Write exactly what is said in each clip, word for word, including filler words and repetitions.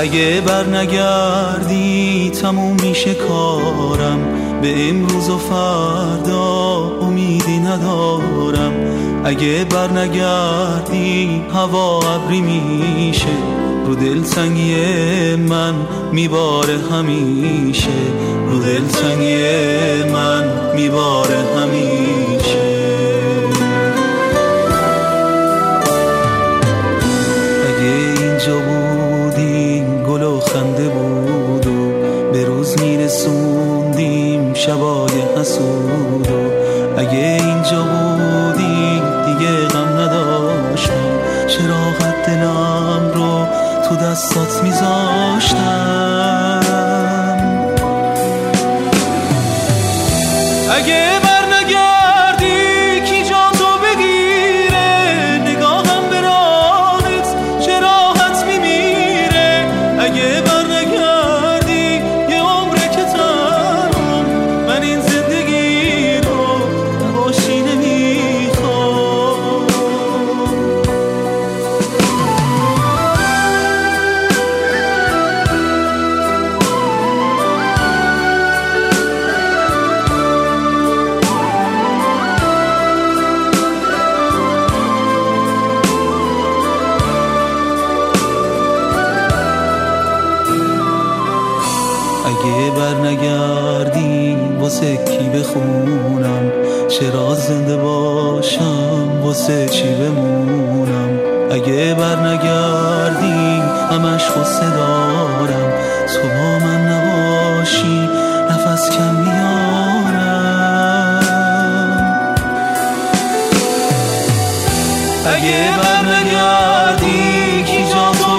اگه بر نگردی تموم میشه کارم، به امروز و فردا امیدی ندارم. اگه بر نگردی هوا ابری میشه، رو دل تنگی من میباره همیشه، رو دل تنگی من میباره همیشه. اگه اینجا بودی گل و خنده بود و به روز میرسوندیم شبای حسود و اگه اینجا بودی دیگه غم نداشتم، چراغت دلم رو تو دستات میذاشتم. اگه بر نگردی کی جا تو بگیره، نگاهم به راهت چه راحت میمیره. اگه بر نگردی یه عمره که تنهام، من این زندگی رو نباشی نمیخوام. اگه بر نگردی واسه کی بخونم، چرا زنده باشم واسه چی بمونم. اگه بر نگردی همش غصه دارم، تو با من نباشی نفس کم میارم. اگه بر نگردی کی جا تو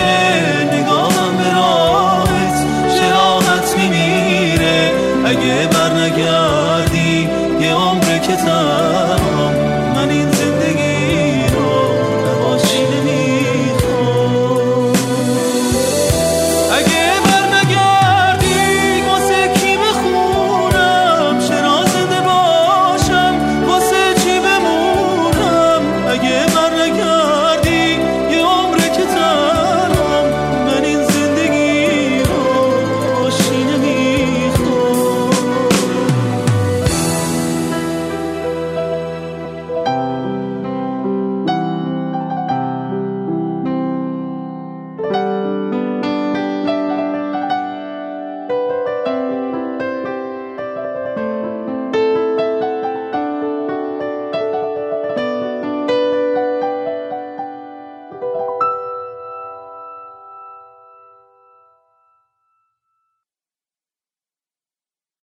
بگیره، نگاهم به راهت چه راحت میمیره. اگه